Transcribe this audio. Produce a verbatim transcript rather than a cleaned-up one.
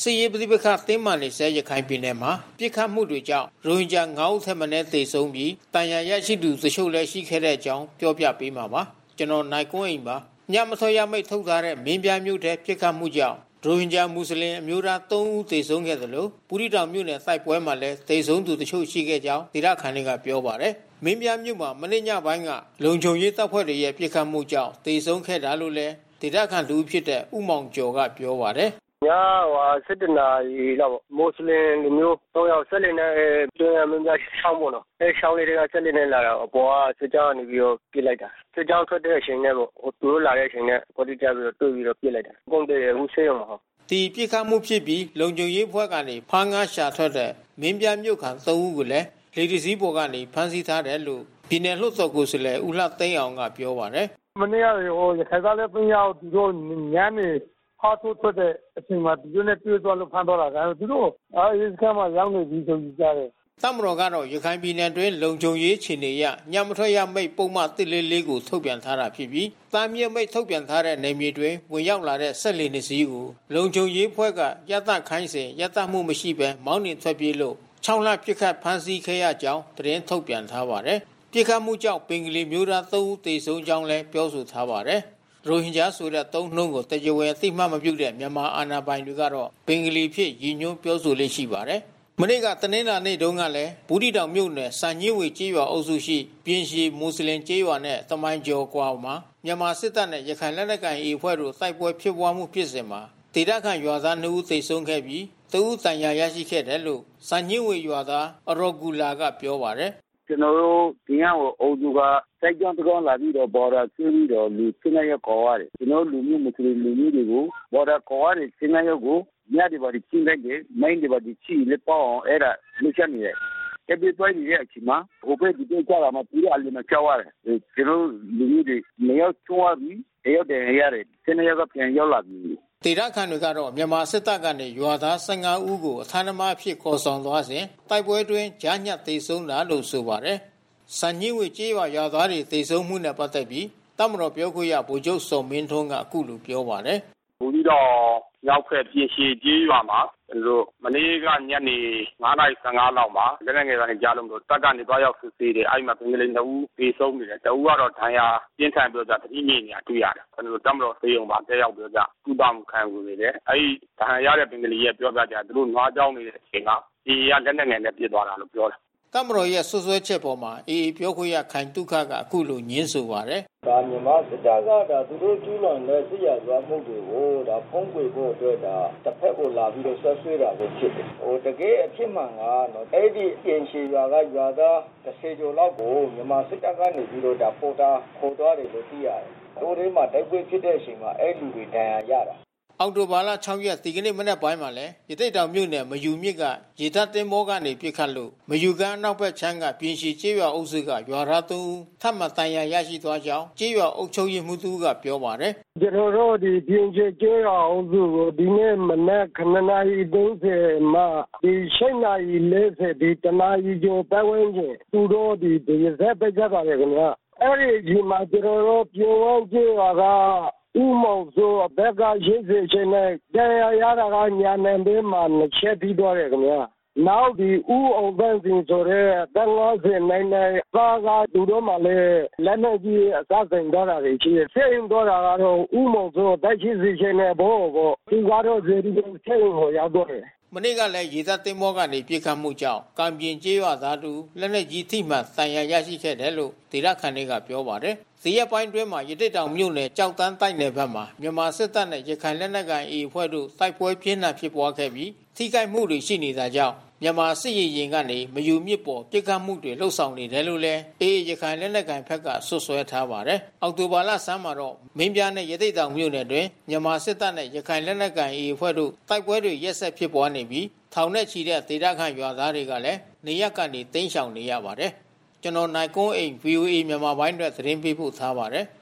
စစ်ရေးပဋိပက္ခတင်းမာနေဆဲရခိုင်ပြည်နယ်မှာပြစ်ခတ်မှုတွေကြောင့်ရိုဟင်ဂျာ ငါး ဦးထက်မနည်းသေဆုံးပြီးတန်ရာရရှိသူတချို့လည်းရှိခဲ့တဲ့အကြောင်းပြောပြပေးမှာပါ။ကျွန်တော်နိုင်ကွန်းအိမ်ပါ။ညမထွက်ရမိတ်ထုတ်ထားတဲ့မင်းပြားမြို့ထဲပြစ်ခတ်မှုကြောင့်ရိုဟင်ဂျာမွတ်စလင်အမျိုးသား သုံး ဦးသေဆုံးခဲ့သလိုဘူးရီတောင်မြို့နယ်တိုက်ပွဲမှာလည်းသေဆုံးသူတချို့ရှိခဲ့ကြောင်းဒေသခံတွေကပြောပါတယ်။မင်းပြားမြို့မှာမနေ့ညပိုင်းကလုံခြုံရေးတပ်ဖွဲ့တွေရဲ့ပြစ်ခတ်မှုကြောင့်သေဆုံးခဲ့တာလို့လည်းဒေသခံလူဖြစ်တဲ့ဦးမောင်ကျော်ကပြောပါတယ်။ညဟိုစက်တနာရီလောက်မွတ်စလင်လူမျိုးသုံးယောက်ဆက်လက်နဲ့တွင်းမင်းပြားချောင်းပေါ့နော်အဲချောင်းလေးတွေကဆက်လက်နဲ့လာတာအပေါ်ကစစ်ကြောင်းကနေပြီးတော့ပြစ်လိုက်တာစစ်ကြောင်းထွက်တဲ့အချိန်နဲ့ပေါ့ဟိုသူတို့လာတဲ့အချိန်နဲ့ပေါ်တိကျပြီးတော့တွေ့ပြီးတော့ပြစ်လိုက်တာကုန်တယ်ဟိုဆေးရုံမှာဟုတ်ဒီပြစ်ခတ်မှုဖြစ်ပြီးလုံခြုံရေးဖွဲ့ကနေဖမ်းငါးရှာထွက်တဲ့မင်းပြားမြို့ခံ သုံး ဦးကိုလည်းလေဒီစီးပေါ်ကနေဖမ်းဆီးထားတယ်လို့ပြည်နယ်လွှတ်တော်ကိုယ်စားလှယ်ဦးလှသိန်းအောင်ကပြောပါတယ်မနေ့ကဟိုရခိုင်သားလေးသုံးယောက်သူတို့ညနေဖားထုတ်ထွက်တဲ့အချိန်မှာဒီလိုနဲ့တွေ့သွားလို့ဖမ်းတော့တာကသူတို့အဲဒီကမှရောက်နေပြီဆိုကြကြတယ်တမတော်ကတော့ရခိုင်ပြည်နယ်တွင်းလုံခြုံရေးခြေနေရညမထွက်ရမိတ်ပုံမှန်တစ်လေးလေးကိုထုတ်ပြန်ထားတာဖြစ်ပြီးတာမြင့်မိတ်ထုတ်ပြန်ထားတဲ့နေမြေတွင်ဝင်ရောက်လာတဲ့ဆက်လီနှစ်စီးကိုလုံခြုံရေးဖွဲ့ကရတခိုင်းစဉ်ရတမှုမရှိဘဲမောင်းနှင်ထွက်ပြေးလို့ခြောက်လပြစ်ခတ်ဖမ်းဆီးခဲ့ရကြောင်းသတင်းထုတ်ပြန်ထားပါတယ်ပြစ်ခတ်မှုကြောင့်ပင်ကလေးမျိုးသား သုံး ဦးသေဆုံးကြောင်းလည်းပြောဆိုထားပါတယ်ရိုဟင်ဂျာဆိုတဲ့သုံးနှုန်းကိုတရားဝင်အသိမှတ်မပြုတဲ့မြန်မာအာဏာပိုင်တွေကတော့ဘင်္ဂလီဖြစ်ရည်ညွှန်းပြောဆိုလေးရှိပါတယ်။မနေ့ကတနင်္လာနေ့တုန်းကလည်းဘူးတီတောင်မြို့နယ်စံညင်းဝေကျေးရွာအုပ်စုရှိပြင်ရှည်မွတ်စလင်ကျေးရွာနဲ့တမိုင်းကျော်ကွာမှာမြန်မာစစ်တပ်နဲ့ရခိုင်လက်နက်ကိုင်အေအဖွဲ့တို့တိုက်ပွဲဖြစ်ပွားမှုဖြစ်စဉ်မှာဒေသခံရွာသား နှစ် ဦးသေဆုံးခဲ့ပြီးတဦးတန်ရာရရှိခဲ့တယ်လို့စံညင်းဝေရွာသားအရောဂူလာကပြောပါတယ်ကျွန်တော်တို့ဒီဟန်ကိုအုပ်စုကစိုက်ကြောင်းတကောင်းလာပြီးတော့ဘော်ဒါဆွေးပြီးတော့လူချင်းနဲ့ရောက်ခေါ်ရတယ်ကျွန်တော်လူမျိုးမွတ်စလင်လူမျိုးတွေကိုဘော်ဒါခေါ်ရတယ်ချင်းနဲ့ရောက်ကိုညတွေပါချင်းလိုက်တယ်မိုင်းတွေပါချီလက်ပေါအောင်အဲ့ဒါလူချက်နေတယ်အဲ့ဒီတွိုင်းရဲ့အချိန်မှာဟိုဘက်ဒီဘက်ကြတာမှပြီးတော့အလင်းမကြောက်ရတယ်ကျွန်တော်လူမျိုးတွေနေရောက်ချွားပြီးရောက်တယ်ရတယ်ချင်းနဲ့ရောက်ကပြန်ရောက်လာပြီဒေသခံတွေကတော့မြန်မာစစ်တပ်ကနေရွာသား ဆယ့်ငါး ဦးကိုအထမ်းအမအဖြစ်ခေါ်ဆောင်သွားစဉ်တိုက်ပွဲတွင်ကြားညပ်သေဆုံးတာလို့ဆိုပါတယ်။စံညင်းဝေကျေးရွာရွာသားတွေသေဆုံးမှုနဲ့ပတ်သက်ပြီးတမတော်ပြောခွင့်ရဗိုလ်ချုပ်စောမင်းထွန်းကအခုလိုပြောပါတယ်။ဘူရီတော့ရောက်ဖက်ပြင်ရှည်ကျေးရွာမှာတို့မနေ့ကညနေ ငါးနာရီ ဆယ့်ငါး လောက်မှာလက်နက်ငယ်ကနေကြားလို့မလို့တပ်ကနေတွားရောက်စစ်ဆေးတယ်အဲ့မှာပင်ကလေး နှစ် ဦးသေဆုံးနေတယ်တဦးကတော့ဒဏ်ရာပြင်းထန်ပြီးတော့တတိမြေနေရာတွေ့ရတယ်ကျွန်တော်တို့တမတော်သေုံမှာတက်ရောက်ပြီးတော့ကုသမှုခံယူနေတယ်အဲ့ဒဏ်ရာရတဲ့ပင်ကလေးရဲ့ပြောပြကြတယ်သူတို့နွားကြောင်းနေတဲ့အချိန်ကဒီရလက်နက်ငယ်နဲ့ပြစ်သွားတာလို့ပြောတယ်တမတော်ရဲ့ဆွဆွဲချက်ပေါ်မှာအေးပြောခွင့်ရခိုင်တုခကအခုလိုညင်းဆိုပါတယ်ဒါမြန်မာစစ်တပ်ကဒါသူတို့ကျူးလွန်တဲ့စစ်ရာဇဝတ်မှုတွေကိုဒါဖုံးကွယ်ဖို့အတွက်ဒါတစ်ဖက်ကိုလာပြီးတော့ဆွဆွဲတာကိုဖြစ်တယ်ဟိုတကယ်အဖြစ်မှန်ကနော်အဲ့ဒီပြင်ရှည်ရွာကရွာသားတစ်ဆယ်ကျော်လောက်ကိုမြန်မာစစ်တပ်ကနေပြီးတော့ဒါပေါ်တာခေါ်သွားတယ်လို့သိရတယ်တို့တွေမှာတိုက်ပွဲဖြစ်တဲ့အချိန်မှာအဲ့လူတွေဒဏ်ရာရတာအောက်တိုဘာလ ၆ ရက်ဒီကနေ့မနက်ပိုင်းမှာလဲရတိတ်တောင်မြို့နယ်မယူမြစ်ကရေတပ်သင်္ဘောကနေပြစ်ခတ်လို့မယူကမ်းနောက်ဘက်ချမ်းကပြင်ရှည်ကျေးရွာအုပ်စုကရွာသား သုံး ဦးထပ်မံတန်ရာရရှိသွားကြောင်းကျေးရွာအုပ်ချုပ်ရေးမှူးသူကပြောပါတယ်ကျွန်တော်တို့ဒီပြင်ရှည်ကျေးရွာအုပ်စုကိုဒီနေ့မနက်ခဏနာရီသုံးဆယ်မှဒီရှစ်နာရီလေးဆယ်ဒီတနာရီကျော်ပတ်ဝန်းကျင်သူတို့ဒီဒီရက်ပိတ်ကြပါတယ်ခင်ဗျာအဲ့ဒီဒီမှာကျွန်တော်တို့ပြင်ဝန်းကျေးရွာကဥမောင်ဆိုဘက်ကရေးစေချင်တဲ့တရားရတာကညာနေပေးမှာနှစ်ချက်ပြီးတော့တယ်ခင်ဗျာနောက်ဒီဥအောင်ပန်းစင်ဆိုတဲ့တန်ငါးဆယ်နိုင်နိုင်သားကသူတို့မှလည်းလက်နဲ့ကြီးအစားစိန်တော့တာတွေရှိတယ်စိန်တော့တာကတော့ဥမောင်ဆိုတိုက်ရှိစေချင်တဲ့ဘောဘောသူကတော့ဇေဒီကိုစိန်ကိုရောက်တော့တယ်မနေ့ကလည်းရေတပ်သင်္ဘောကနေပြစ်ခတ်မှုကြောင့်ကံပြင်ကျေးရွာသားတို့လက်နက်ကြီးထိမှန်တန်ရာရရှိခဲ့တယ်လို့ဒေသခံတွေကပြောပါတယ်။ဇီးရပိုင်းတွင်းမှာရတိတ်တောင်မြို့နယ်ကြောက်တန်းတိုက်နယ်ဘက်မှာမြန်မာစစ်တပ်နဲ့ရခိုင်လက်နက်ကိုင်အေအဖွဲ့တို့တိုက်ပွဲပြင်းထန်ဖြစ်ပွားခဲ့ပြီးထိခိုက်မှုတွေရှိနေတာကြောင့်မြန်မာစစ်ရေးရင်ကနေမယူမြစ်ပေါ်ပြစ်ခတ်မှုတွေလှုပ်ဆောင်နေတယ်လို့လည်းအေရခိုင်လက်နက်ကိုင်ဘက်ကဆွဆွဲထားပါတယ်။အောက်တိုဘာလဆန်းမှာတော့မင်းပြားနဲ့ရတိတ်တောင်မြို့နယ်တွင်မြန်မာစစ်တပ်နဲ့ရခိုင်လက်နက်ကိုင်အေအဖွဲ့တို့တိုက်ပွဲတွေရက်ဆက်ဖြစ်ပွားနေပြီးထောင်နဲ့ချီတဲ့ဒေသခံရွာသားတွေကလည်းနေရပ်ကနေတိမ်းရှောင်နေရပါတယ်။ကျွန်တော်နိုင်ကွန်းအိမ် ဗီအိုအေ မြန်မာပိုင်းအတွက်သတင်းပေးပို့ထားပါတယ်။